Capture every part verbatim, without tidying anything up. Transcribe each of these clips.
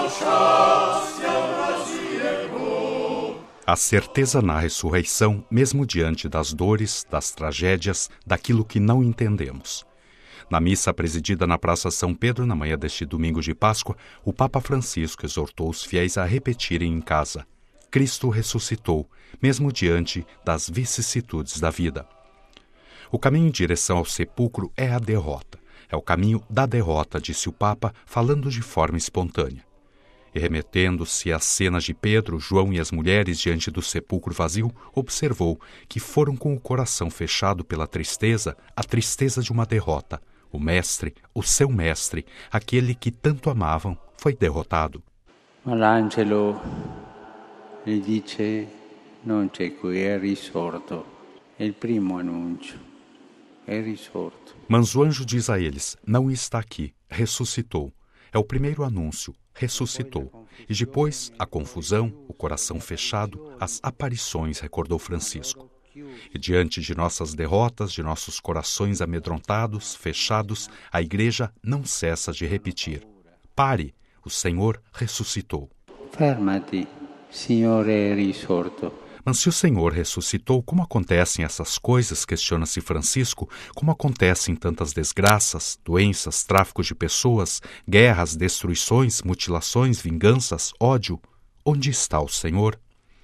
A certeza na ressurreição, mesmo diante das dores, das tragédias, daquilo que não entendemos. Na missa presidida na Praça São Pedro, na manhã deste domingo de Páscoa, o Papa Francisco exortou os fiéis a repetirem em casa: Cristo ressuscitou, mesmo diante das vicissitudes da vida. O caminho em direção ao sepulcro é a derrota. É o caminho da derrota, disse o Papa, falando de forma espontânea. E remetendo-se às cenas de Pedro, João e as mulheres diante do sepulcro vazio, observou que foram com o coração fechado pela tristeza, a tristeza de uma derrota. O mestre, o seu mestre, aquele que tanto amavam, foi derrotado. Ma l'angelo gli dice: non c'è qui, è risorto. È il primo annuncio. È risorto. Mas o anjo diz a eles: não está aqui, ressuscitou. É o primeiro anúncio, ressuscitou. E depois, a confusão, o coração fechado, as aparições, recordou Francisco. E diante de nossas derrotas, de nossos corações amedrontados, fechados, a Igreja não cessa de repetir: pare, o Senhor ressuscitou. Fermati, Signore è risorto. Mas se o Senhor ressuscitou, como acontecem essas coisas, questiona-se Francisco, como acontecem tantas desgraças, doenças, tráficos de pessoas, guerras, destruições, mutilações, vinganças, ódio? Onde está o Senhor?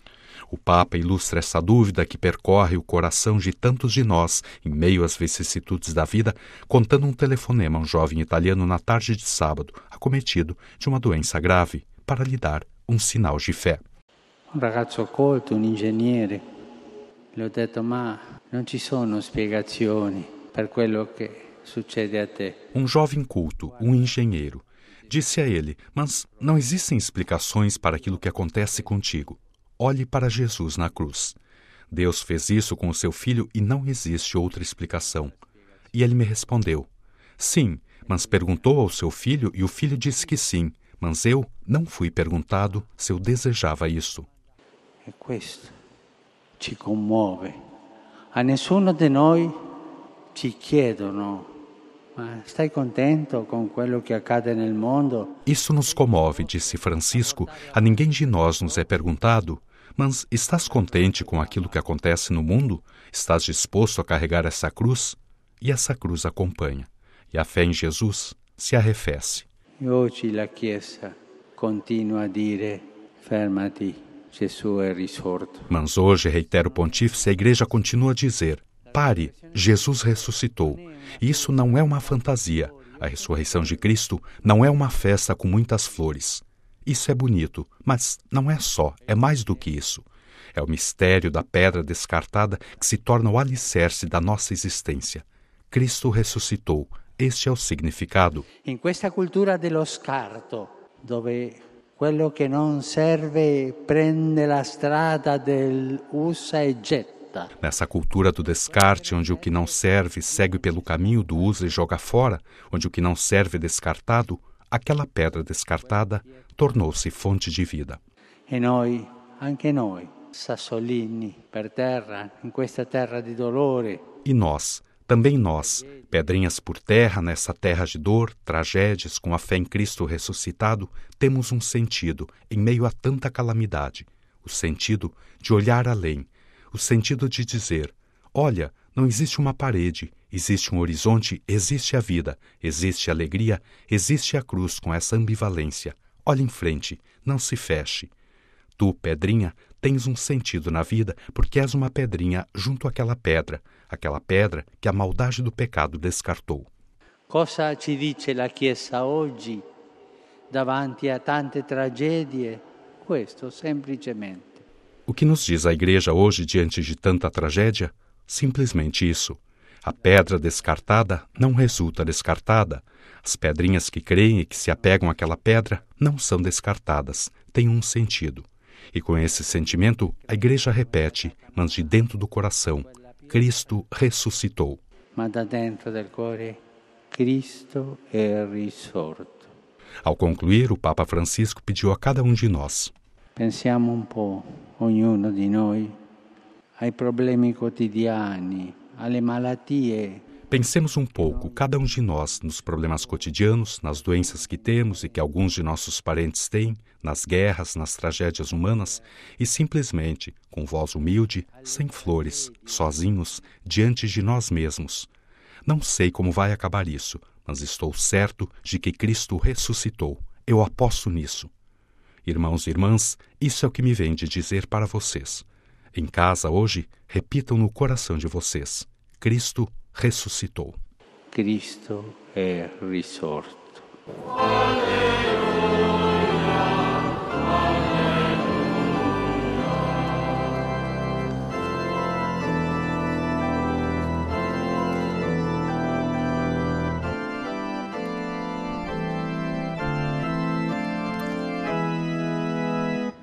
O Papa ilustra essa dúvida que percorre o coração de tantos de nós, em meio às vicissitudes da vida, contando um telefonema a um jovem italiano na tarde de sábado, acometido de uma doença grave, para lhe dar um sinal de fé. Un ragazzo colto, un ingegnere. Le ho detto: ma non ci sono spiegazioni per quello che succede a te. Um jovem culto, um engenheiro. Disse a ele: mas não existem explicações para aquilo que acontece contigo. Olhe para Jesus na cruz. Deus fez isso com o seu filho e não existe outra explicação. E ele me respondeu: sim, mas perguntou ao seu filho e o filho disse que sim, mas eu não fui perguntado se eu desejava isso. E questo ci commuove. A nessuno di noi ci chiedono: ma stai contento con quello che accade nel mondo? Isso nos comove, disse Francisco. A ninguém de nós nos é perguntado: mas estás contente com aquilo que acontece no mundo? Estás disposto a carregar essa cruz? E essa cruz acompanha. E a fé em Jesus se arrefece. E oggi la Chiesa continua a dire: fermati, Gesù è risorto. Mas hoje, reitera o pontífice, a Igreja continua a dizer: pare, Jesus ressuscitou. E isso não é uma fantasia. A ressurreição de Cristo não é uma festa com muitas flores. Isso é bonito, mas não é só, é mais do que isso. É o mistério da pedra descartada que se torna o alicerce da nossa existência. Cristo ressuscitou. Este é o significado. In questa cultura dello scarto, dove quello che non serve prende la strada del usa e getta. Nessa cultura do descarte, onde o que não serve segue pelo caminho do usa e joga fora, onde o que não serve é descartado, aquela pedra descartada tornou-se fonte de vida. E noi, anche noi, sassolini per terra, in questa terra di dolore. E nós, também nós, pedrinhas por terra, nessa terra de dor, tragédias, com a fé em Cristo ressuscitado, temos um sentido em meio a tanta calamidade. O sentido de olhar além. O sentido de dizer: olha, não existe uma parede, existe um horizonte, existe a vida, existe a alegria, existe a cruz com essa ambivalência. Olhe em frente, não se feche. Tu, pedrinha, tens um sentido na vida porque és uma pedrinha junto àquela pedra, aquela pedra que a maldade do pecado descartou. Cosa ci dice la Chiesa oggi davanti a tante tragedie? Questo, semplicemente. O que nos diz a Igreja hoje diante de tanta tragédia? Simplesmente isso. A pedra descartada não resulta descartada. As pedrinhas que creem e que se apegam àquela pedra não são descartadas, têm um sentido. E com esse sentimento, a Igreja repete, mas de dentro do coração: Cristo ressuscitou. Ma da dentro del cuore, Cristo è risorto. Ao concluir, o Papa Francisco pediu a cada um de nós: pensiamo un po', ognuno di noi, ai problemi quotidiani, alle malattie. Pensemos um pouco, cada um de nós, nos problemas cotidianos, nas doenças que temos e que alguns de nossos parentes têm, nas guerras, nas tragédias humanas, e simplesmente, com voz humilde, sem flores, sozinhos, diante de nós mesmos. Não sei como vai acabar isso, mas estou certo de que Cristo ressuscitou. Eu aposto nisso. Irmãos e irmãs, isso é o que me vem de dizer para vocês. Em casa hoje, repitam no coração de vocês: Cristo ressuscitou. Cristo è risorto. Alleluia.